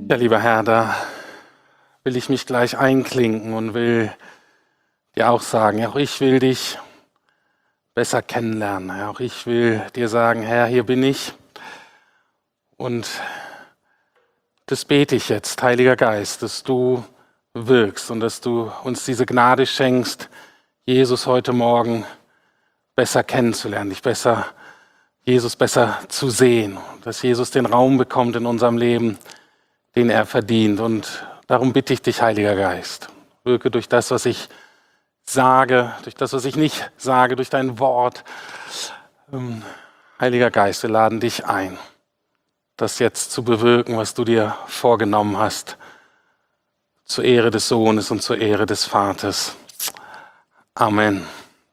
Ja, lieber Herr, da will ich mich gleich einklinken und will dir auch sagen, ja, auch ich will dich besser kennenlernen. Ja, auch ich will dir sagen, Herr, hier bin ich. Und das bete ich jetzt, Heiliger Geist, dass du wirkst und dass du uns diese Gnade schenkst, Jesus heute Morgen besser kennenzulernen, Jesus besser zu sehen, dass Jesus den Raum bekommt in unserem Leben, den er verdient. Und darum bitte ich dich, Heiliger Geist, wirke durch das, was ich sage, durch das, was ich nicht sage, durch dein Wort. Heiliger Geist, wir laden dich ein, das jetzt zu bewirken, was du dir vorgenommen hast, zur Ehre des Sohnes und zur Ehre des Vaters. Amen.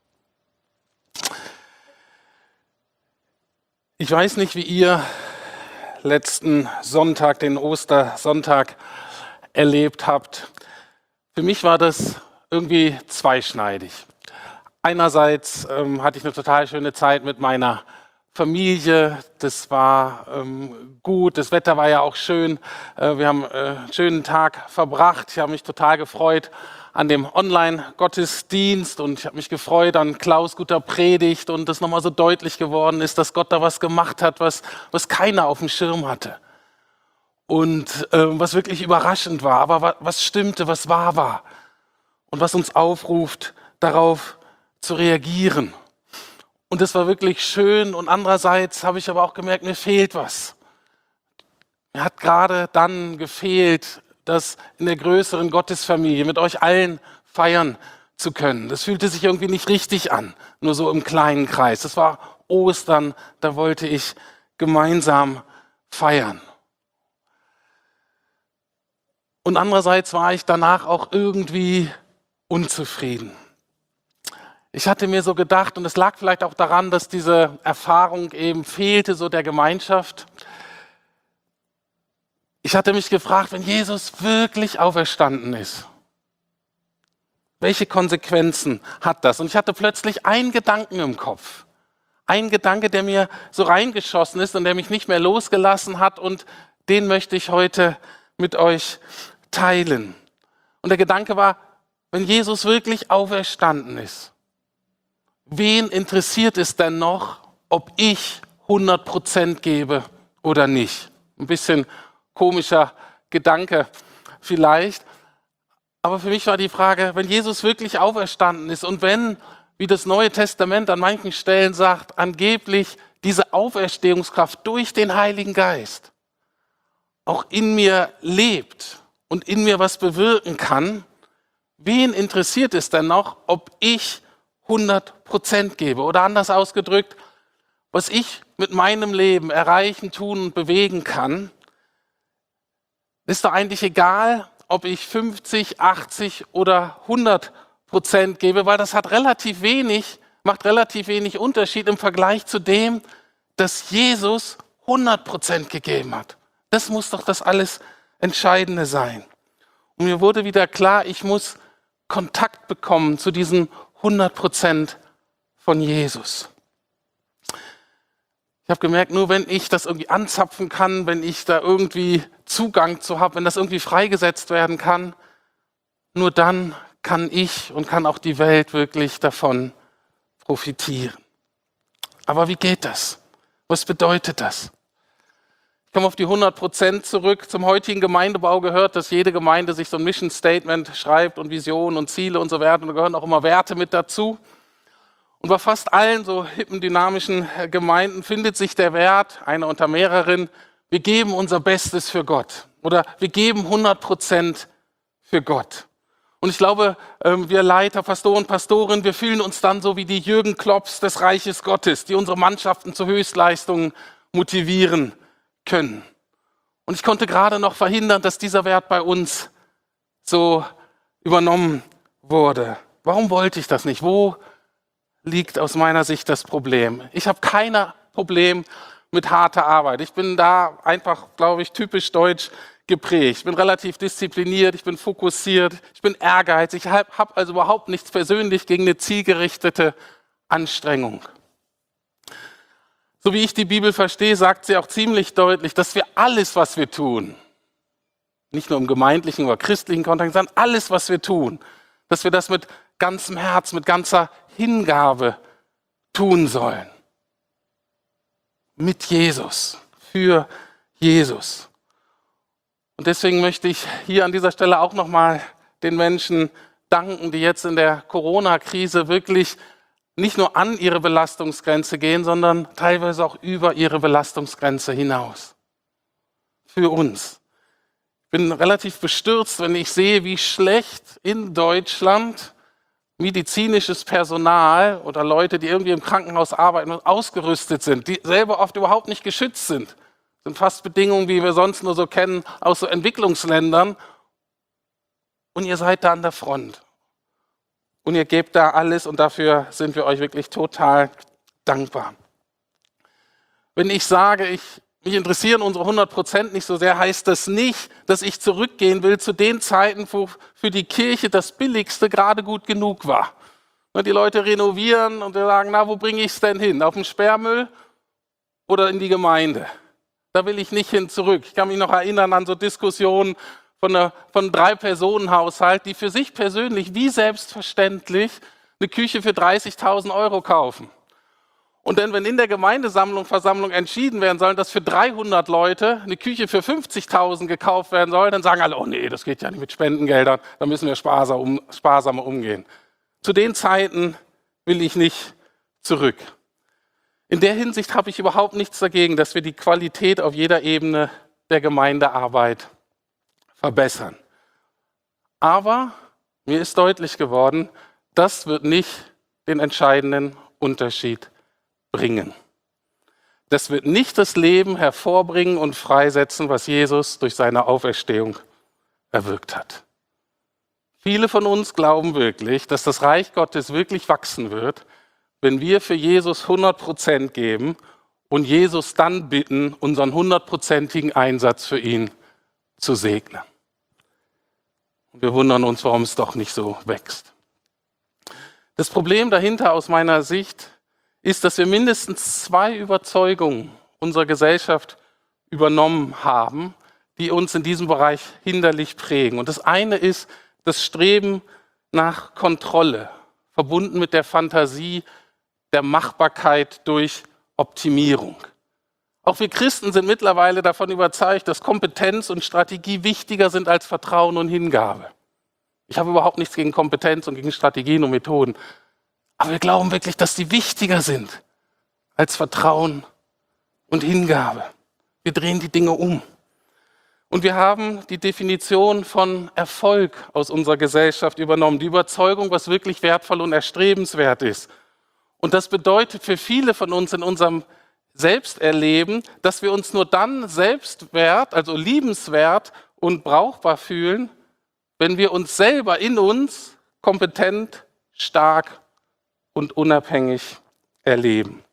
Ich weiß nicht, wie ihr letzten Sonntag, den Ostersonntag, erlebt habt. Für mich war das irgendwie zweischneidig. Einerseits hatte ich eine total schöne Zeit mit meiner Familie. Das war gut. Das Wetter war ja auch schön. Wir haben einen schönen Tag verbracht. Ich habe mich total gefreut an dem Online-Gottesdienst und ich habe mich gefreut an Klaus' guter Predigt und dass nochmal so deutlich geworden ist, dass Gott da was gemacht hat, was keiner auf dem Schirm hatte. Und was wirklich überraschend war, aber was stimmte, was wahr war und was uns aufruft, darauf zu reagieren. Und das war wirklich schön und andererseits habe ich aber auch gemerkt, mir fehlt was. Mir hat gerade dann gefehlt, das in der größeren Gottesfamilie mit euch allen feiern zu können. Das fühlte sich irgendwie nicht richtig an, nur so im kleinen Kreis. Das war Ostern, da wollte ich gemeinsam feiern. Und andererseits war ich danach auch irgendwie unzufrieden. Ich hatte mir so gedacht, und es lag vielleicht auch daran, dass diese Erfahrung eben fehlte, so der Gemeinschaft. Ich hatte mich gefragt, wenn Jesus wirklich auferstanden ist, welche Konsequenzen hat das? Und ich hatte plötzlich einen Gedanken im Kopf. Ein Gedanke, der mir so reingeschossen ist und der mich nicht mehr losgelassen hat und den möchte ich heute mit euch teilen. Und der Gedanke war, wenn Jesus wirklich auferstanden ist, wen interessiert es denn noch, ob ich 100% gebe oder nicht? Ein bisschen komischer Gedanke vielleicht. Aber für mich war die Frage, wenn Jesus wirklich auferstanden ist und wenn, wie das Neue Testament an manchen Stellen sagt, angeblich diese Auferstehungskraft durch den Heiligen Geist auch in mir lebt und in mir was bewirken kann, wen interessiert es denn noch, ob ich 100% gebe? Oder anders ausgedrückt, was ich mit meinem Leben erreichen, tun und bewegen kann, ist doch eigentlich egal, ob ich 50, 80 oder 100% gebe, weil das macht relativ wenig Unterschied im Vergleich zu dem, dass Jesus 100% gegeben hat. Das muss doch das alles Entscheidende sein. Und mir wurde wieder klar, ich muss Kontakt bekommen zu diesen 100% von Jesus. Ich habe gemerkt, nur wenn ich das irgendwie anzapfen kann, wenn ich da irgendwie Zugang zu habe, wenn das irgendwie freigesetzt werden kann, nur dann kann ich und kann auch die Welt wirklich davon profitieren. Aber wie geht das? Was bedeutet das? Ich komme auf die 100% zurück. Zum heutigen Gemeindebau gehört, dass jede Gemeinde sich so ein Mission Statement schreibt und Visionen und Ziele und so weiter. Und da gehören auch immer Werte mit dazu. Und bei fast allen so hippen, dynamischen Gemeinden findet sich der Wert, einer unter mehreren, wir geben unser Bestes für Gott. Oder wir geben 100% für Gott. Und ich glaube, wir Leiter, Pastoren, Pastorinnen, wir fühlen uns dann so wie die Jürgen Klopps des Reiches Gottes, die unsere Mannschaften zu Höchstleistungen motivieren können. Und ich konnte gerade noch verhindern, dass dieser Wert bei uns so übernommen wurde. Warum wollte ich das nicht? Wo liegt aus meiner Sicht das Problem? Ich habe kein Problem mit harter Arbeit. Ich bin da einfach, glaube ich, typisch deutsch geprägt. Ich bin relativ diszipliniert, ich bin fokussiert, ich bin ehrgeizig. Ich habe also überhaupt nichts persönlich gegen eine zielgerichtete Anstrengung. So wie ich die Bibel verstehe, sagt sie auch ziemlich deutlich, dass wir alles, was wir tun, nicht nur im gemeindlichen oder christlichen Kontext, sondern alles, was wir tun, dass wir das mit ganzem Herz, mit ganzer Hingabe tun sollen. Mit Jesus, für Jesus. Und deswegen möchte ich hier an dieser Stelle auch nochmal den Menschen danken, die jetzt in der Corona-Krise wirklich nicht nur an ihre Belastungsgrenze gehen, sondern teilweise auch über ihre Belastungsgrenze hinaus. Für uns. Ich bin relativ bestürzt, wenn ich sehe, wie schlecht in Deutschland medizinisches Personal oder Leute, die irgendwie im Krankenhaus arbeiten, ausgerüstet sind, die selber oft überhaupt nicht geschützt sind. Das sind fast Bedingungen, wie wir sonst nur so kennen, aus so Entwicklungsländern. Und ihr seid da an der Front. Und ihr gebt da alles und dafür sind wir euch wirklich total dankbar. Wenn ich sage, mich interessieren unsere 100% nicht so sehr, heißt das nicht, dass ich zurückgehen will zu den Zeiten, wo für die Kirche das Billigste gerade gut genug war. Die Leute renovieren und sagen, na, wo bringe ich es denn hin? Auf den Sperrmüll oder in die Gemeinde? Da will ich nicht hin zurück. Ich kann mich noch erinnern an so Diskussionen von 3-Personen-Haushalt, die für sich persönlich wie selbstverständlich eine Küche für 30.000 € kaufen. Und dann, wenn in der Versammlung entschieden werden soll, dass für 300 Leute eine Küche für 50.000 gekauft werden soll, dann sagen alle, oh nee, das geht ja nicht mit Spendengeldern, da müssen wir sparsamer umgehen. Zu den Zeiten will ich nicht zurück. In der Hinsicht habe ich überhaupt nichts dagegen, dass wir die Qualität auf jeder Ebene der Gemeindearbeit verbessern. Aber mir ist deutlich geworden, das wird nicht den entscheidenden Unterschied bringen. Das wird nicht das Leben hervorbringen und freisetzen, was Jesus durch seine Auferstehung erwirkt hat. Viele von uns glauben wirklich, dass das Reich Gottes wirklich wachsen wird, wenn wir für Jesus 100% geben und Jesus dann bitten, unseren 100%igen Einsatz für ihn zu segnen. Und wir wundern uns, warum es doch nicht so wächst. Das Problem dahinter aus meiner Sicht ist, dass wir mindestens 2 Überzeugungen unserer Gesellschaft übernommen haben, die uns in diesem Bereich hinderlich prägen. Und das eine ist das Streben nach Kontrolle, verbunden mit der Fantasie der Machbarkeit durch Optimierung. Auch wir Christen sind mittlerweile davon überzeugt, dass Kompetenz und Strategie wichtiger sind als Vertrauen und Hingabe. Ich habe überhaupt nichts gegen Kompetenz und gegen Strategien und Methoden. Aber wir glauben wirklich, dass die wichtiger sind als Vertrauen und Hingabe. Wir drehen die Dinge um. Und wir haben die Definition von Erfolg aus unserer Gesellschaft übernommen. Die Überzeugung, was wirklich wertvoll und erstrebenswert ist. Und das bedeutet für viele von uns in unserem Selbsterleben, dass wir uns nur dann selbstwert, also liebenswert und brauchbar fühlen, wenn wir uns selber in uns kompetent, stark und unabhängig erleben.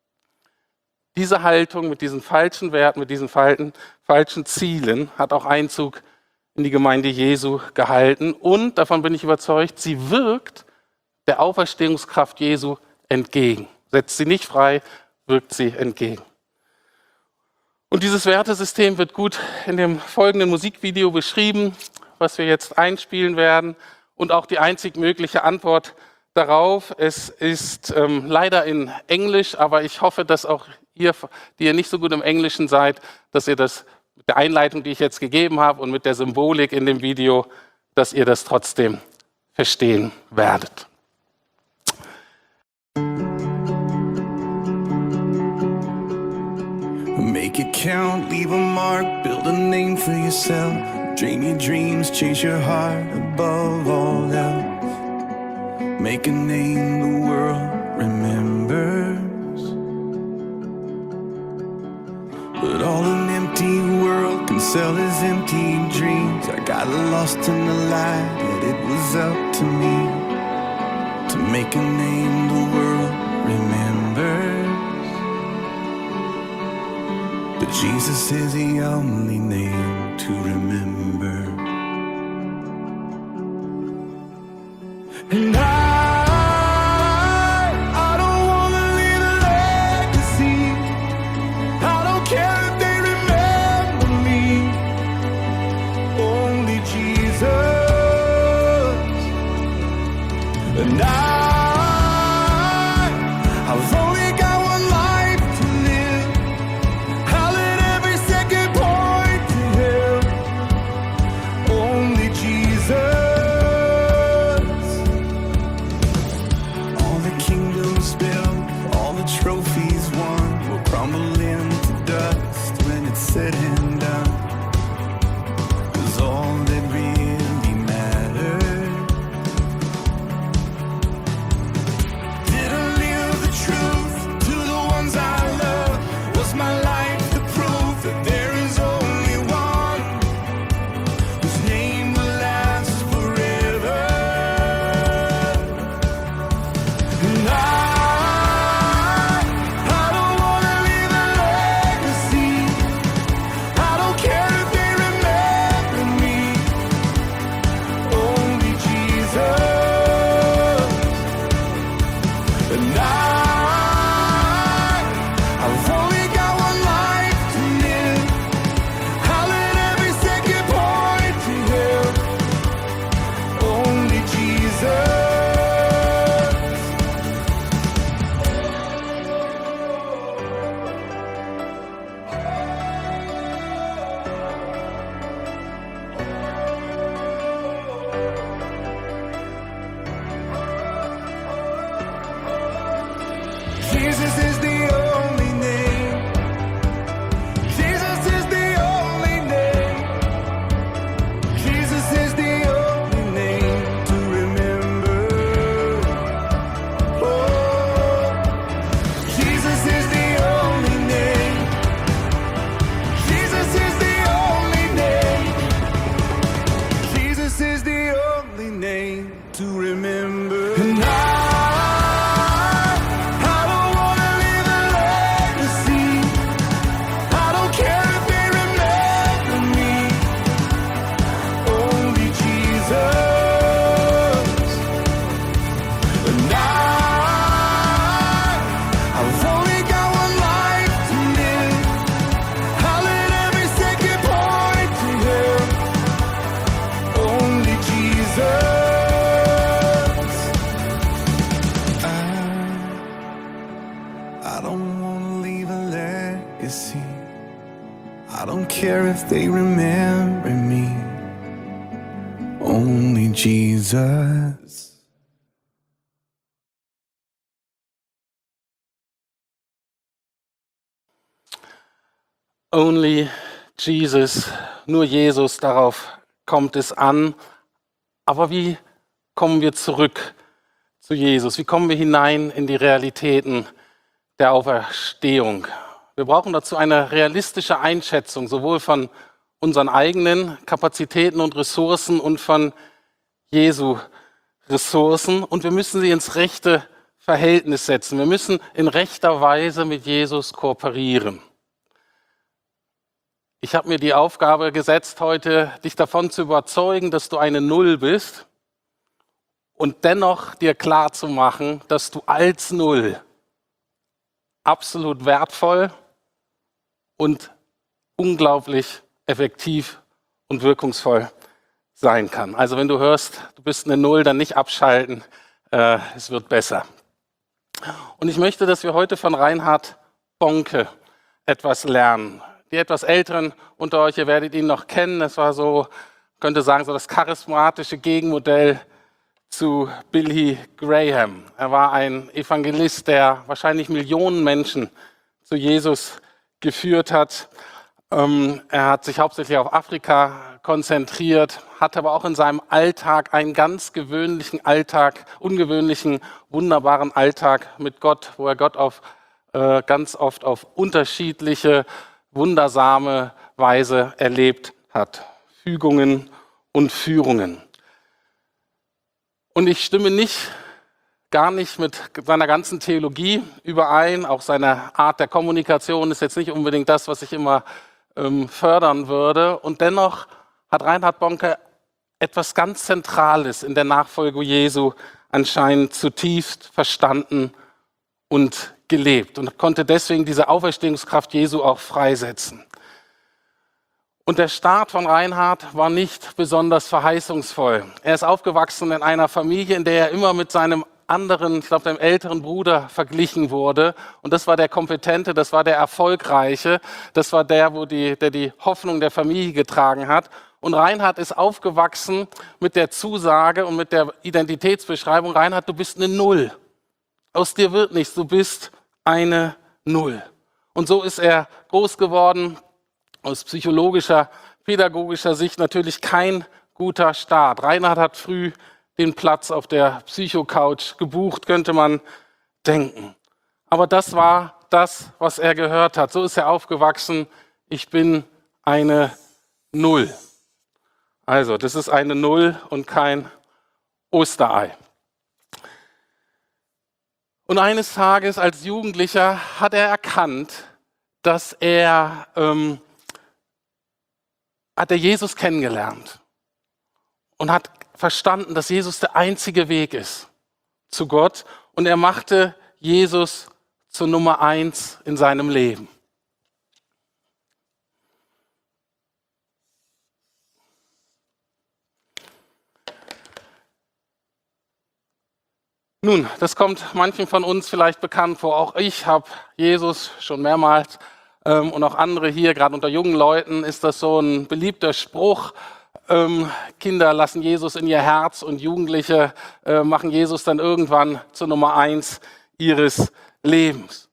Diese Haltung mit diesen falschen Werten, mit diesen falschen Zielen hat auch Einzug in die Gemeinde Jesu gehalten und, davon bin ich überzeugt, sie wirkt der Auferstehungskraft Jesu entgegen. Setzt sie nicht frei, wirkt sie entgegen. Und dieses Wertesystem wird gut in dem folgenden Musikvideo beschrieben, was wir jetzt einspielen werden und auch die einzig mögliche Antwort darauf. Es ist leider in Englisch, aber ich hoffe, dass auch ihr, die ihr nicht so gut im Englischen seid, dass ihr das mit der Einleitung, die ich jetzt gegeben habe und mit der Symbolik in dem Video, dass ihr das trotzdem verstehen werdet. Make it count, leave a mark, build a name for yourself. Dream your dreams, chase your heart above all else. Make a name the world remembers. But all an empty world can sell is empty dreams. I got lost in the light, yet it was up to me to make a name the world remembers. But Jesus is the only name to remember. And I don't wanna leave a legacy. I don't care if they remember me. Oh, I don't care if they remember me. Only Jesus. Only Jesus, nur Jesus, darauf kommt es an. Aber wie kommen wir zurück zu Jesus? Wie kommen wir hinein in die Realitäten der Auferstehung? Wir brauchen dazu eine realistische Einschätzung, sowohl von unseren eigenen Kapazitäten und Ressourcen und von Jesu Ressourcen. Und wir müssen sie ins rechte Verhältnis setzen. Wir müssen in rechter Weise mit Jesus kooperieren. Ich habe mir die Aufgabe gesetzt, heute dich davon zu überzeugen, dass du eine Null bist und dennoch dir klar zu machen, dass du als Null absolut wertvoll und unglaublich effektiv und wirkungsvoll sein kann. Also wenn du hörst, du bist eine Null, dann nicht abschalten, es wird besser. Und ich möchte, dass wir heute von Reinhard Bonke etwas lernen. Die etwas Älteren unter euch, ihr werdet ihn noch kennen. Das war so, könnte sagen, so das charismatische Gegenmodell zu Billy Graham. Er war ein Evangelist, der wahrscheinlich Millionen Menschen zu Jesus geführt hat. Er hat sich hauptsächlich auf Afrika konzentriert, hat aber auch in seinem Alltag einen ganz gewöhnlichen Alltag, ungewöhnlichen, wunderbaren Alltag mit Gott, wo er Gott ganz oft auf unterschiedliche wundersame Weise erlebt hat. Fügungen und Führungen. Und ich stimme gar nicht mit seiner ganzen Theologie überein. Auch seine Art der Kommunikation ist jetzt nicht unbedingt das, was ich immer fördern würde. Und dennoch hat Reinhard Bonke etwas ganz Zentrales in der Nachfolge Jesu anscheinend zutiefst verstanden und gelebt und konnte deswegen diese Auferstehungskraft Jesu auch freisetzen. Und der Start von Reinhard war nicht besonders verheißungsvoll. Er ist aufgewachsen in einer Familie, in der er immer mit seinem anderen, ich glaube, seinem älteren Bruder verglichen wurde. Und das war der Kompetente, das war der Erfolgreiche, das war der die Hoffnung der Familie getragen hat. Und Reinhard ist aufgewachsen mit der Zusage und mit der Identitätsbeschreibung, Reinhard, du bist eine Null. Aus dir wird nichts, du bist eine Null. Und so ist er groß geworden, aus psychologischer, pädagogischer Sicht natürlich kein guter Start. Reinhard hat früh den Platz auf der Psycho-Couch gebucht, könnte man denken. Aber das war das, was er gehört hat. So ist er aufgewachsen, ich bin eine Null. Also, das ist eine Null und kein Osterei. Und eines Tages als Jugendlicher hat er erkannt, dass hat er Jesus kennengelernt und hat verstanden, dass Jesus der einzige Weg ist zu Gott. Und er machte Jesus zur Nummer 1 in seinem Leben. Nun, das kommt manchen von uns vielleicht bekannt vor. Auch ich habe Jesus schon mehrmals und auch andere hier, gerade unter jungen Leuten, ist das so ein beliebter Spruch. Kinder lassen Jesus in ihr Herz und Jugendliche machen Jesus dann irgendwann zur Nummer 1 ihres Lebens.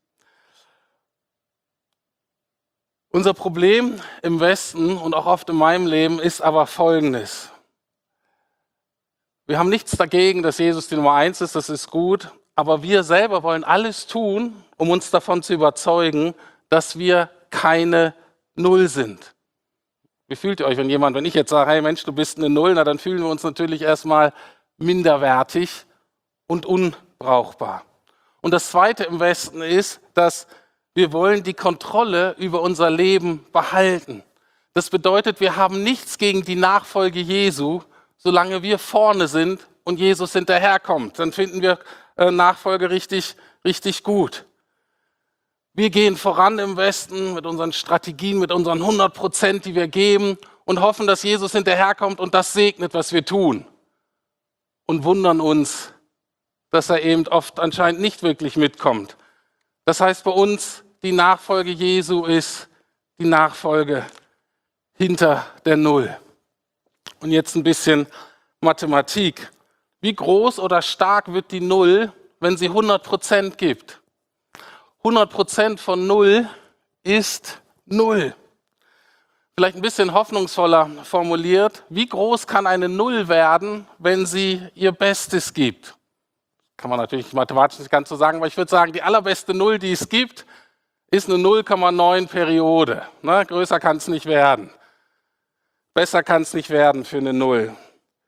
Unser Problem im Westen und auch oft in meinem Leben ist aber Folgendes. Wir haben nichts dagegen, dass Jesus die Nummer 1 ist, das ist gut, aber wir selber wollen alles tun, um uns davon zu überzeugen, dass wir keine Null sind. Wie fühlt ihr euch, wenn ich jetzt sage, hey Mensch, du bist eine Null, na dann fühlen wir uns natürlich erstmal minderwertig und unbrauchbar. Und das Zweite im Westen ist, dass wir wollen die Kontrolle über unser Leben behalten. Das bedeutet, wir haben nichts gegen die Nachfolge Jesu, solange wir vorne sind und Jesus hinterherkommt. Dann finden wir Nachfolge richtig gut. Wir gehen voran im Westen mit unseren Strategien, mit unseren 100%, die wir geben und hoffen, dass Jesus hinterherkommt und das segnet, was wir tun. Und wundern uns, dass er eben oft anscheinend nicht wirklich mitkommt. Das heißt bei uns, die Nachfolge Jesu ist die Nachfolge hinter der Null. Und jetzt ein bisschen Mathematik. Wie groß oder stark wird die Null, wenn sie 100% gibt? 100% von 0 ist 0. Vielleicht ein bisschen hoffnungsvoller formuliert. Wie groß kann eine Null werden, wenn sie ihr Bestes gibt? Kann man natürlich mathematisch nicht ganz so sagen, aber ich würde sagen, die allerbeste Null, die es gibt, ist eine 0,9 Periode. Ne? Größer kann es nicht werden. Besser kann es nicht werden für eine Null.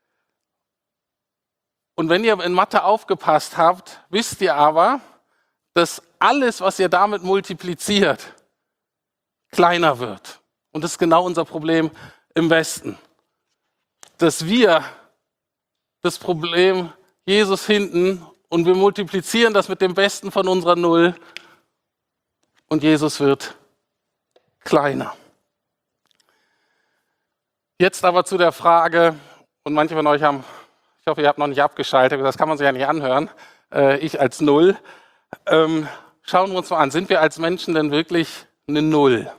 Und wenn ihr in Mathe aufgepasst habt, wisst ihr aber, dass alles, was ihr damit multipliziert, kleiner wird. Und das ist genau unser Problem im Westen. Dass wir das Problem Jesus hinten und wir multiplizieren das mit dem Besten von unserer Null und Jesus wird kleiner. Jetzt aber zu der Frage, und manche von euch haben, ich hoffe, ihr habt noch nicht abgeschaltet, das kann man sich ja nicht anhören, ich als Null. Schauen wir uns mal an, sind wir als Menschen denn wirklich eine Null?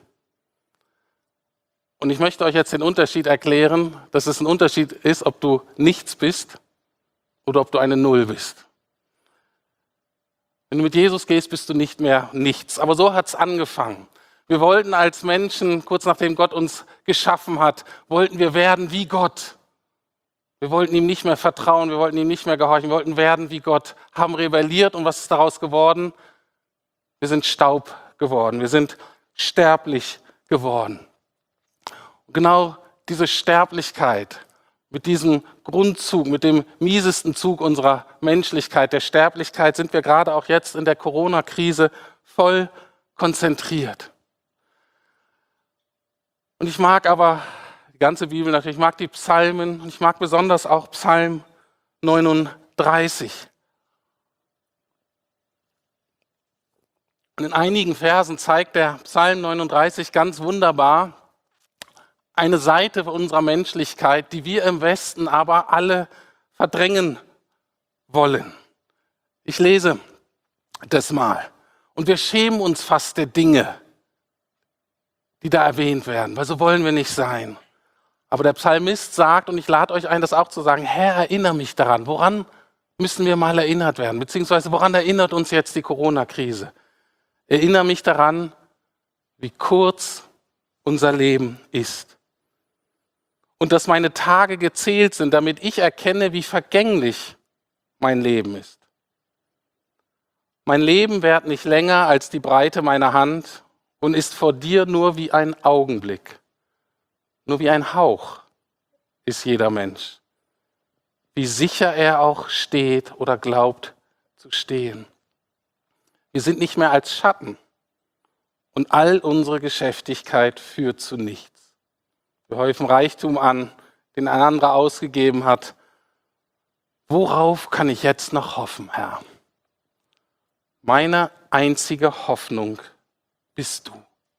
Und ich möchte euch jetzt den Unterschied erklären, dass es ein Unterschied ist, ob du nichts bist oder ob du eine Null bist. Wenn du mit Jesus gehst, bist du nicht mehr nichts. Aber so hat es angefangen. Wir wollten als Menschen, kurz nachdem Gott uns geschaffen hat, wollten wir werden wie Gott. Wir wollten ihm nicht mehr vertrauen, wir wollten ihm nicht mehr gehorchen, wir wollten werden wie Gott, haben rebelliert und was ist daraus geworden? Wir sind Staub geworden, wir sind sterblich geworden. Und genau diese Sterblichkeit, mit diesem Grundzug, mit dem miesesten Zug unserer Menschlichkeit, der Sterblichkeit, sind wir gerade auch jetzt in der Corona-Krise voll konzentriert. Und ich mag aber die ganze Bibel natürlich, ich mag die Psalmen und ich mag besonders auch Psalm 39. Und in einigen Versen zeigt der Psalm 39 ganz wunderbar eine Seite unserer Menschlichkeit, die wir im Westen aber alle verdrängen wollen. Ich lese das mal. Und wir schämen uns fast der Dinge, die da erwähnt werden, weil so wollen wir nicht sein. Aber der Psalmist sagt, und ich lade euch ein, das auch zu sagen, Herr, erinnere mich daran. Woran müssen wir mal erinnert werden? Beziehungsweise woran erinnert uns jetzt die Corona-Krise? Erinnere mich daran, wie kurz unser Leben ist. Und dass meine Tage gezählt sind, damit ich erkenne, wie vergänglich mein Leben ist. Mein Leben währt nicht länger als die Breite meiner Hand und ist vor dir nur wie ein Augenblick. Nur wie ein Hauch ist jeder Mensch. Wie sicher er auch steht oder glaubt zu stehen. Wir sind nicht mehr als Schatten und all unsere Geschäftigkeit führt zu nichts. Wir häufen Reichtum an, den ein anderer ausgegeben hat. Worauf kann ich jetzt noch hoffen, Herr? Meine einzige Hoffnung bist du.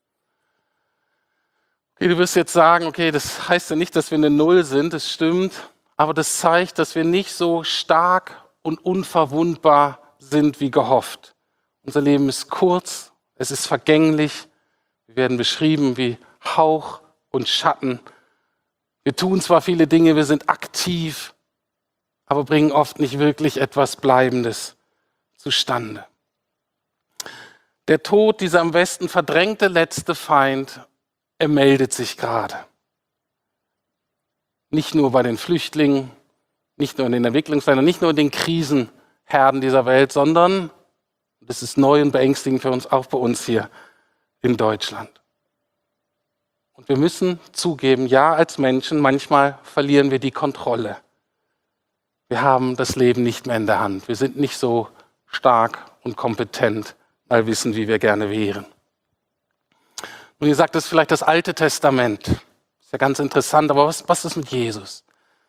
Okay, du wirst jetzt sagen, okay, das heißt ja nicht, dass wir eine Null sind, das stimmt, aber das zeigt, dass wir nicht so stark und unverwundbar sind wie gehofft. Unser Leben ist kurz, es ist vergänglich, wir werden beschrieben wie Hauch und Schatten. Wir tun zwar viele Dinge, wir sind aktiv, aber bringen oft nicht wirklich etwas Bleibendes zustande. Der Tod, dieser am Westen verdrängte letzte Feind, er meldet sich gerade. Nicht nur bei den Flüchtlingen, nicht nur in den Entwicklungsländern, nicht nur in den Krisenherden dieser Welt, sondern, das ist neu und beängstigend für uns, auch bei uns hier in Deutschland. Und wir müssen zugeben, ja, als Menschen, manchmal verlieren wir die Kontrolle. Wir haben das Leben nicht mehr in der Hand. Wir sind nicht so stark und kompetent, mal wissen, wie wir gerne wären. Und ihr sagt, das ist vielleicht das Alte Testament. Das ist ja ganz interessant, aber was ist mit Jesus?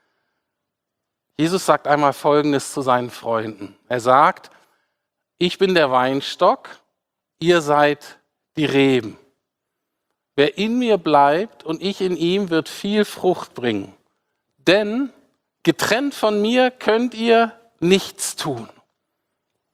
Jesus sagt einmal Folgendes zu seinen Freunden. Er sagt, ich bin der Weinstock, ihr seid die Reben. Wer in mir bleibt und ich in ihm, wird viel Frucht bringen. Denn getrennt von mir könnt ihr nichts tun.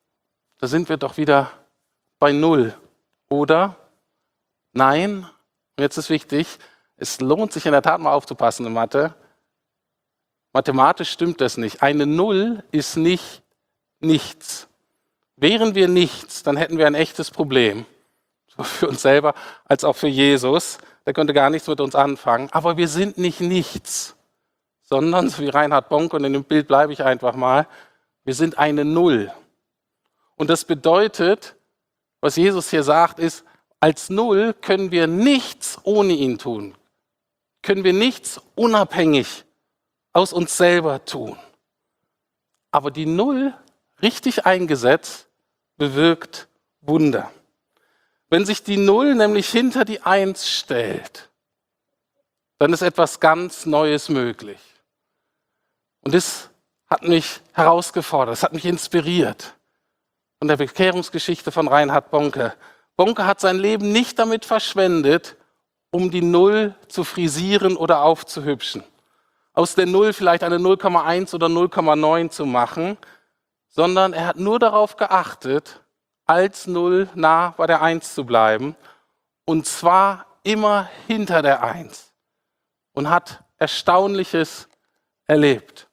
Da sind wir doch wieder bei Null, oder? Nein, und jetzt ist wichtig, es lohnt sich in der Tat mal aufzupassen in Mathe. Mathematisch stimmt das nicht. Eine Null ist nicht nichts. Wären wir nichts, dann hätten wir ein echtes Problem. So für uns selber als auch für Jesus. Der könnte gar nichts mit uns anfangen. Aber wir sind nicht nichts, sondern, so wie Reinhard Bonk, und in dem Bild bleibe ich einfach mal, wir sind eine Null. Und das bedeutet, was Jesus hier sagt, ist, als Null können wir nichts ohne ihn tun. Können wir nichts unabhängig aus uns selber tun. Aber die Null, richtig eingesetzt, bewirkt Wunder. Wenn sich die Null nämlich hinter die Eins stellt, dann ist etwas ganz Neues möglich. Und das hat mich herausgefordert, das hat mich inspiriert. Von der Bekehrungsgeschichte von Reinhard Bonke. Bonke hat sein Leben nicht damit verschwendet, um die Null zu frisieren oder aufzuhübschen. Aus der Null vielleicht eine 0,1 oder 0,9 zu machen, sondern er hat nur darauf geachtet, als Null nah bei der Eins zu bleiben, und zwar immer hinter der Eins, und hat Erstaunliches erlebt.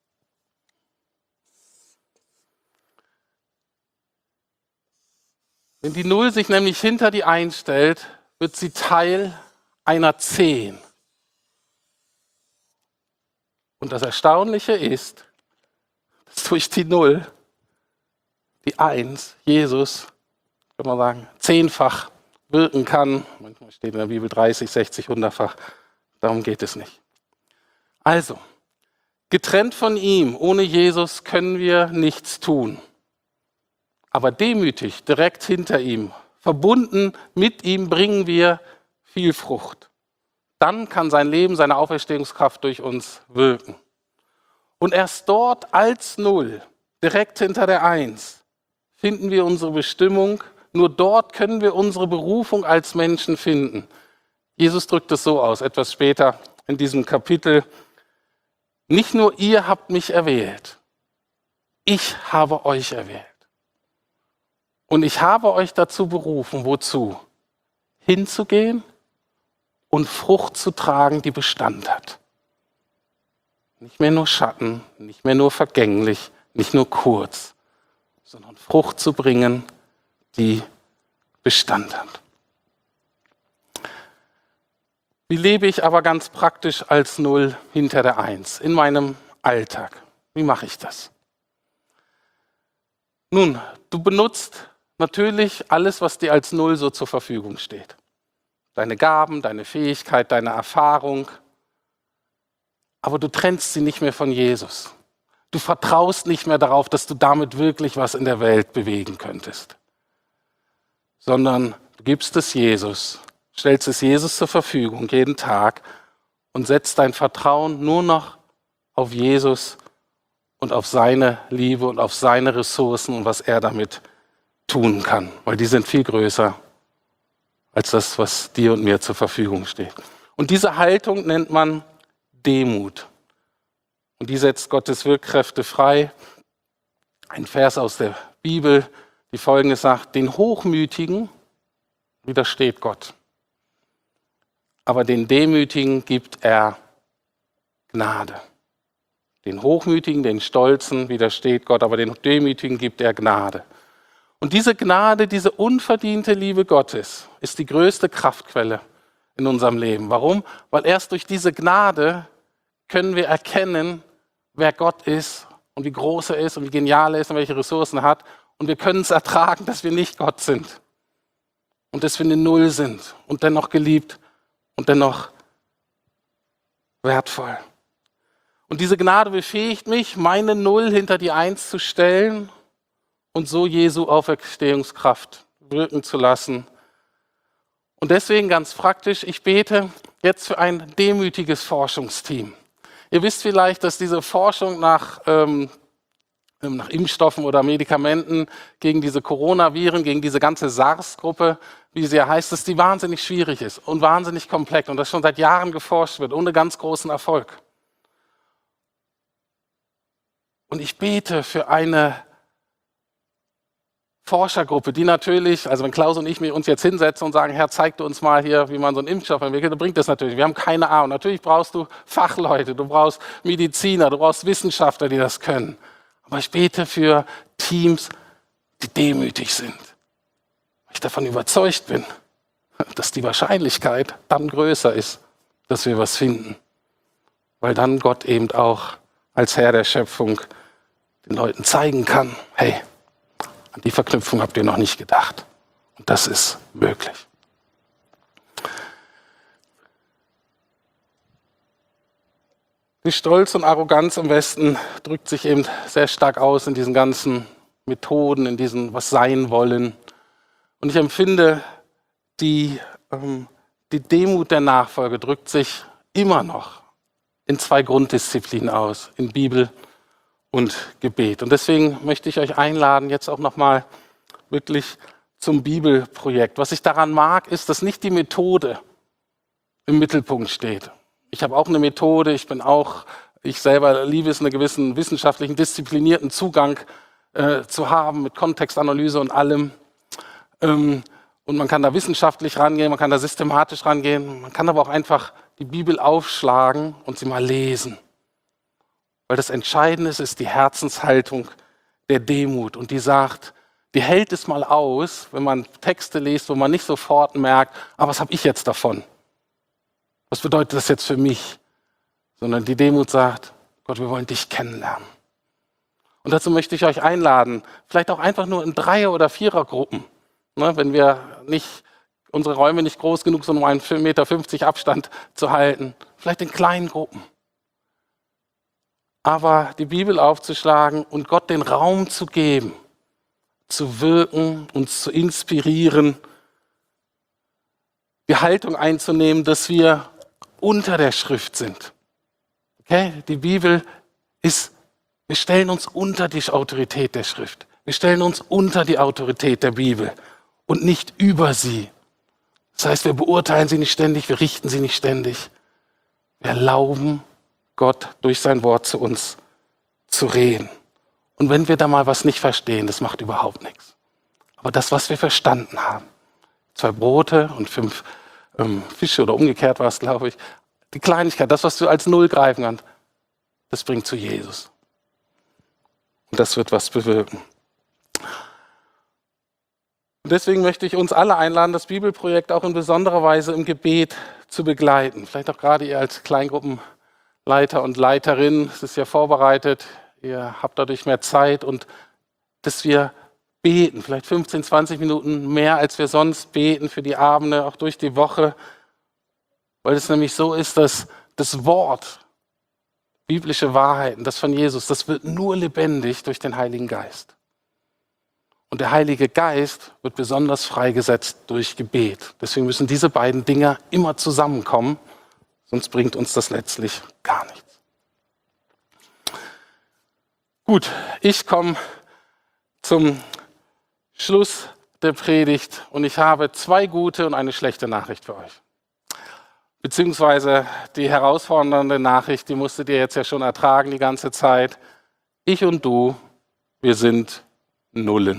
Wenn die Null sich nämlich hinter die Eins stellt, wird sie Teil einer 10. Und das Erstaunliche ist, dass durch die Null die Eins, Jesus, kann man sagen, 10-fach wirken kann. Manchmal steht in der Bibel 30, 60, 100-fach. Darum geht es nicht. Also, getrennt von ihm, ohne Jesus, können wir nichts tun. Aber demütig, direkt hinter ihm, verbunden mit ihm, bringen wir viel Frucht. Dann kann sein Leben, seine Auferstehungskraft durch uns wirken. Und erst dort als Null, direkt hinter der Eins, finden wir unsere Bestimmung. Nur dort können wir unsere Berufung als Menschen finden. Jesus drückt es so aus, etwas später in diesem Kapitel. Nicht nur ihr habt mich erwählt, ich habe euch erwählt. Und ich habe euch dazu berufen, wozu? Hinzugehen und Frucht zu tragen, die Bestand hat. Nicht mehr nur Schatten, nicht mehr nur vergänglich, nicht nur kurz, sondern Frucht zu bringen, die Bestand hat. Wie lebe ich aber ganz praktisch als Null hinter der Eins in meinem Alltag? Wie mache ich das? Nun, du benutzt natürlich alles, was dir als Null so zur Verfügung steht. Deine Gaben, deine Fähigkeit, deine Erfahrung. Aber du trennst sie nicht mehr von Jesus. Du vertraust nicht mehr darauf, dass du damit wirklich was in der Welt bewegen könntest. Sondern du gibst es Jesus, stellst es Jesus zur Verfügung jeden Tag und setzt dein Vertrauen nur noch auf Jesus und auf seine Liebe und auf seine Ressourcen und was er damit tun kann. Weil die sind viel größer als das, was dir und mir zur Verfügung steht. Und diese Haltung nennt man Demut. Und die setzt Gottes Wirkkräfte frei. Ein Vers aus der Bibel, die Folgendes sagt: Den Hochmütigen widersteht Gott, aber den Demütigen gibt er Gnade. Den Hochmütigen, den Stolzen widersteht Gott, aber den Demütigen gibt er Gnade. Und diese Gnade, diese unverdiente Liebe Gottes ist die größte Kraftquelle in unserem Leben. Warum? Weil erst durch diese Gnade können wir erkennen, wer Gott ist und wie groß er ist und wie genial er ist und welche Ressourcen er hat. Und wir können es ertragen, dass wir nicht Gott sind und dass wir eine Null sind und dennoch geliebt und dennoch wertvoll. Und diese Gnade befähigt mich, meine Null hinter die Eins zu stellen und so Jesu Auferstehungskraft wirken zu lassen. Und deswegen ganz praktisch, ich bete jetzt für ein demütiges Forschungsteam. Ihr wisst vielleicht, dass diese Forschung nach Impfstoffen oder Medikamenten gegen diese Coronaviren, gegen diese ganze SARS-Gruppe, wie sie ja heißt, dass die wahnsinnig schwierig ist und wahnsinnig komplex und das schon seit Jahren geforscht wird, ohne ganz großen Erfolg. Und ich bete für eine Forschergruppe, die natürlich, also wenn Klaus und ich uns jetzt hinsetzen und sagen, Herr, zeig du uns mal hier, wie man so einen Impfstoff entwickelt, dann bringt das natürlich. Wir haben keine Ahnung. Natürlich brauchst du Fachleute, du brauchst Mediziner, du brauchst Wissenschaftler, die das können. Aber ich bete für Teams, die demütig sind. Weil ich davon überzeugt bin, dass die Wahrscheinlichkeit dann größer ist, dass wir was finden. Weil dann Gott eben auch als Herr der Schöpfung den Leuten zeigen kann, hey, an die Verknüpfung habt ihr noch nicht gedacht. Und das ist möglich. Die Stolz und Arroganz im Westen drückt sich eben sehr stark aus in diesen ganzen Methoden, in diesen was sein wollen. Und ich empfinde, die Demut der Nachfolge drückt sich immer noch in 2 Grunddisziplinen aus, in Bibel und Gebet. Und deswegen möchte ich euch einladen, jetzt auch nochmal wirklich zum Bibelprojekt. Was ich daran mag, ist, dass nicht die Methode im Mittelpunkt steht. Ich habe auch eine Methode, ich selber liebe es, einen gewissen wissenschaftlichen, disziplinierten Zugang zu haben mit Kontextanalyse und allem. Und man kann da wissenschaftlich rangehen, man kann da systematisch rangehen, man kann aber auch einfach die Bibel aufschlagen und sie mal lesen. Weil das Entscheidende ist die Herzenshaltung der Demut. Und die sagt, die hält es mal aus, wenn man Texte liest, wo man nicht sofort merkt, was habe ich jetzt davon? Was bedeutet das jetzt für mich? Sondern die Demut sagt, Gott, wir wollen dich kennenlernen. Und dazu möchte ich euch einladen, vielleicht auch einfach nur in 3er- oder 4er-Gruppen. Ne, wenn wir unsere Räume nicht groß genug sind, um einen 1,50 Meter Abstand zu halten, vielleicht in kleinen Gruppen. Aber die Bibel aufzuschlagen und Gott den Raum zu geben, zu wirken, uns zu inspirieren, die Haltung einzunehmen, dass wir unter der Schrift sind. Okay? Die Bibel ist, wir stellen uns unter die Autorität der Schrift. Wir stellen uns unter die Autorität der Bibel und nicht über sie. Das heißt, wir beurteilen sie nicht ständig, wir richten sie nicht ständig. Wir erlauben Gott durch sein Wort zu uns zu reden. Und wenn wir da mal was nicht verstehen, das macht überhaupt nichts. Aber das, was wir verstanden haben, 2 Brote und 5 Fische oder umgekehrt war es, glaube ich, die Kleinigkeit, das, was du als Null greifen kannst, das bringt zu Jesus. Und das wird was bewirken. Und deswegen möchte ich uns alle einladen, das Bibelprojekt auch in besonderer Weise im Gebet zu begleiten. Vielleicht auch gerade ihr als Kleingruppenleiter und Leiterin, es ist ja vorbereitet, ihr habt dadurch mehr Zeit und dass wir beten, vielleicht 15, 20 Minuten mehr, als wir sonst beten für die Abende, auch durch die Woche, weil es nämlich so ist, dass das Wort, biblische Wahrheiten, das von Jesus, das wird nur lebendig durch den Heiligen Geist. Und der Heilige Geist wird besonders freigesetzt durch Gebet. Deswegen müssen diese beiden Dinge immer zusammenkommen, sonst bringt uns das letztlich gar nichts. Gut, ich komme zum Schluss der Predigt und ich habe 2 gute und eine schlechte Nachricht für euch. Beziehungsweise die herausfordernde Nachricht, die musstet ihr jetzt ja schon ertragen die ganze Zeit. Ich und du, wir sind Nullen.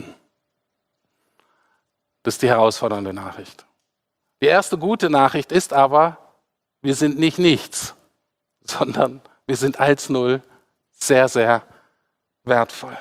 Das ist die herausfordernde Nachricht. Die erste gute Nachricht ist aber, wir sind nicht nichts, sondern wir sind als Null sehr, sehr wertvoll.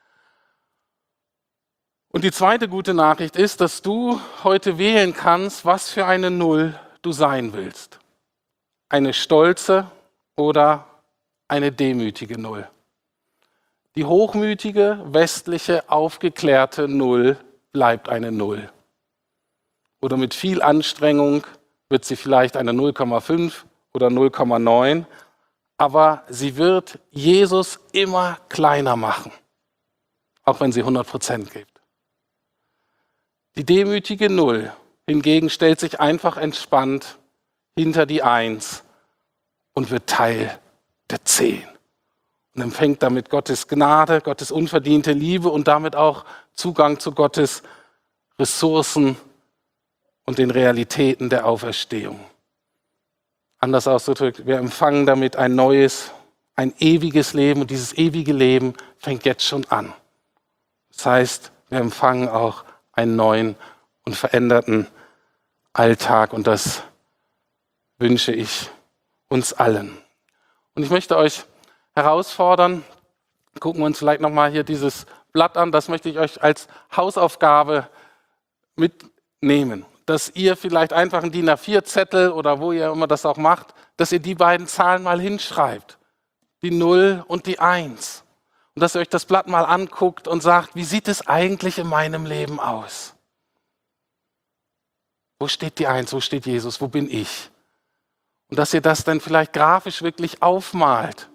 Und die zweite gute Nachricht ist, dass du heute wählen kannst, was für eine Null du sein willst. Eine stolze oder eine demütige Null. Die hochmütige, westliche, aufgeklärte Null bleibt eine Null. Oder mit viel Anstrengung wird sie vielleicht eine 0,5 oder 0,9, aber sie wird Jesus immer kleiner machen, auch wenn sie 100% gibt. Die demütige Null hingegen stellt sich einfach entspannt hinter die 1 und wird Teil der 10 und empfängt damit Gottes Gnade, Gottes unverdiente Liebe und damit auch Zugang zu Gottes Ressourcen und den Realitäten der Auferstehung. Anders ausgedrückt, wir empfangen damit ein neues, ein ewiges Leben und dieses ewige Leben fängt jetzt schon an. Das heißt, Wir empfangen auch einen neuen und veränderten Alltag und das wünsche ich uns allen. Und ich möchte euch herausfordern, gucken wir uns vielleicht nochmal hier dieses Blatt an, das möchte ich euch als Hausaufgabe mitnehmen, dass ihr vielleicht einfach einen DIN A4-Zettel oder wo ihr immer das auch macht, dass ihr die beiden Zahlen mal hinschreibt, die 0 und die 1. Und dass ihr euch das Blatt mal anguckt und sagt, wie sieht es eigentlich in meinem Leben aus? Wo steht die 1, wo steht Jesus, wo bin ich? Und dass ihr das dann vielleicht grafisch wirklich aufmalt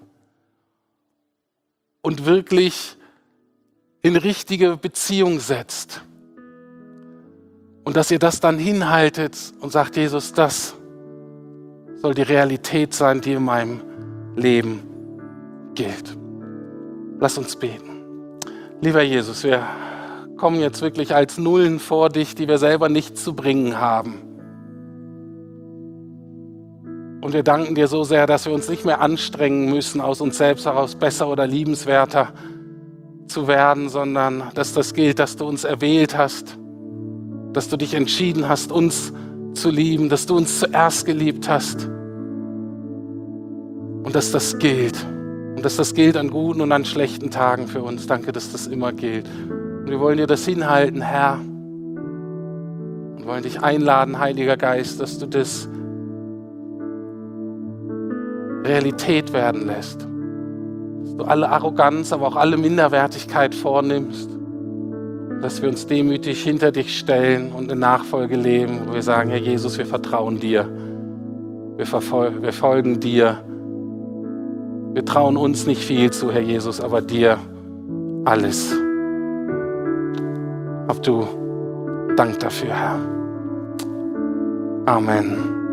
und wirklich in richtige Beziehung setzt. Und dass ihr das dann hinhaltet und sagt, Jesus, das soll die Realität sein, die in meinem Leben gilt. Lass uns beten. Lieber Jesus, wir kommen jetzt wirklich als Nullen vor dich, die wir selber nicht zu bringen haben. Und wir danken dir so sehr, dass wir uns nicht mehr anstrengen müssen, aus uns selbst heraus besser oder liebenswerter zu werden, sondern dass das gilt, dass du uns erwählt hast, dass du dich entschieden hast, uns zu lieben, dass du uns zuerst geliebt hast und dass das gilt. Und dass das gilt an guten und an schlechten Tagen für uns. Danke, dass das immer gilt. Und wir wollen dir das hinhalten, Herr, und wollen dich einladen, Heiliger Geist, dass du das Realität werden lässt. Dass du alle Arroganz, aber auch alle Minderwertigkeit vornimmst. Dass wir uns demütig hinter dich stellen und in Nachfolge leben, wo wir sagen, Herr Jesus, wir vertrauen dir. Wir folgen dir. Wir trauen uns nicht viel zu, Herr Jesus, aber dir alles. Hab du Dank dafür, Herr. Amen.